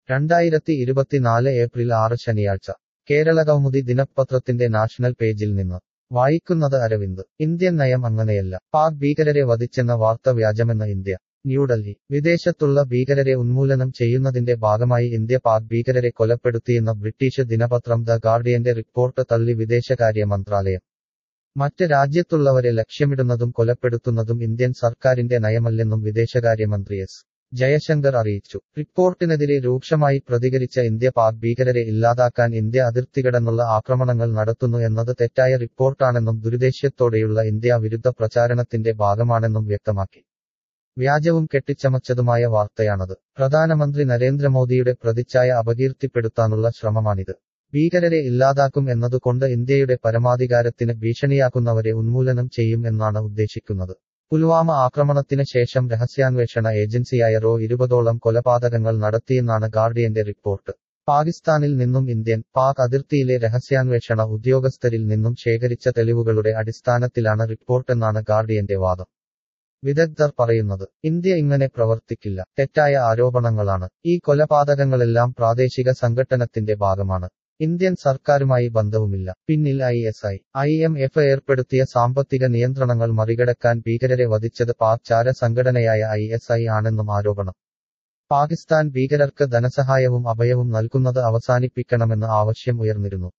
2024 April 6 ശനിയാഴ്ച കേരളകൗമുദി ദിനപത്രത്തിന്റെ national പേജിൽ നിന്ന് വായിക്കുന്നത് അരവിന്ദ്. ഇന്ത്യൻ നയം അങ്ങനെയല്ല, പാക് ഭീകരരെ വധിച്ചെന്ന വാർത്ത വ്യാജമെന്ന് ഇന്ത്യ. ന്യൂഡൽഹി. വിദേശത്തുള്ള ഭീകരരെ ഉന്മൂലനം ചെയ്യുന്നതിന്റെ ഭാഗമായി ഇന്ത്യ പാക് ഭീകരരെ കൊലപ്പെടുത്തിയെന്ന ബ്രിട്ടീഷ് ദിനപത്രം ദ ഗാർഡിയന്റെ റിപ്പോർട്ട് തള്ളി വിദേശകാര്യ മന്ത്രാലയം. മറ്റ് രാജ്യത്തുള്ളവരെ ലക്ഷ്യമിടുന്നതും കൊലപ്പെടുത്തുന്നതും ഇന്ത്യൻ സർക്കാരിന്റെ നയമല്ലെന്നും വിദേശകാര്യമന്ത്രി എസ്. ജയശങ്കർ അറിയിച്ചു. റിപ്പോർട്ടിനെതിരെ രൂക്ഷമായി പ്രതികരിച്ച ഇന്ത്യ പാക് ഭീകരരെ ഇല്ലാതാക്കാൻ ഇന്ത്യ അതിർത്തികടന്നുള്ള ആക്രമണങ്ങൾ നടത്തുന്നു എന്നത് തെറ്റായ റിപ്പോർട്ടാണെന്നും ദുരുദ്ദേശ്യത്തോടെയുള്ള ഇന്ത്യാ വിരുദ്ധ പ്രചാരണത്തിന്റെ ഭാഗമാണെന്നും വ്യക്തമാക്കി. വ്യാജവും കെട്ടിച്ചമച്ചതുമായ വാർത്തയാണത്. പ്രധാനമന്ത്രി നരേന്ദ്രമോദിയുടെ പ്രതിച്ഛായ അപകീർത്തിപ്പെടുത്താനുള്ള ശ്രമമാണിത്. ഭീകരരെ ഇല്ലാതാക്കും എന്നതുകൊണ്ട് ഇന്ത്യയുടെ പരമാധികാരത്തിന് ഭീഷണിയാക്കുന്നവരെ ഉന്മൂലനം ചെയ്യും എന്നാണ് ഉദ്ദേശിക്കുന്നത്. പുൽവാമ ആക്രമണത്തിന് ശേഷം രഹസ്യാന്വേഷണ ഏജൻസിയായ റോ 20ഓളം കൊലപാതകങ്ങൾ നടത്തിയെന്നാണ് ഗാർഡിയന്റെ റിപ്പോർട്ട്. പാകിസ്ഥാനിൽ നിന്നും ഇന്ത്യൻ, പാക് അതിർത്തിയിലെ രഹസ്യാന്വേഷണ ഉദ്യോഗസ്ഥരിൽ നിന്നും ശേഖരിച്ച തെളിവുകളുടെ അടിസ്ഥാനത്തിലാണ് റിപ്പോർട്ടെന്നാണ് ഗാർഡിയന്റെ വാദം. വിദഗ്ധർ പറയുന്നത് ഇന്ത്യ ഇങ്ങനെ പ്രവർത്തിക്കില്ല. തെറ്റായ ആരോപണങ്ങളാണ്. ഈ കൊലപാതകങ്ങളെല്ലാം പ്രാദേശിക സംഘട്ടനത്തിന്റെ ഭാഗമാണ്. ഇന്ത്യൻ സർക്കാരുമായി ബന്ധവുമില്ല. പിന്നിൽ IMF ഏർപ്പെടുത്തിയ സാമ്പത്തിക നിയന്ത്രണങ്ങൾ മറികടക്കാൻ ഭീകരരെ വധിച്ചത് പാക് ചാര സംഘടനയായ ISI ആണെന്നും ആരോപണം. പാകിസ്ഥാൻ ഭീകരർക്ക് ധനസഹായവും അഭയവും നൽകുന്നത് അവസാനിപ്പിക്കണമെന്ന് ആവശ്യം ഉയർന്നിരുന്നു.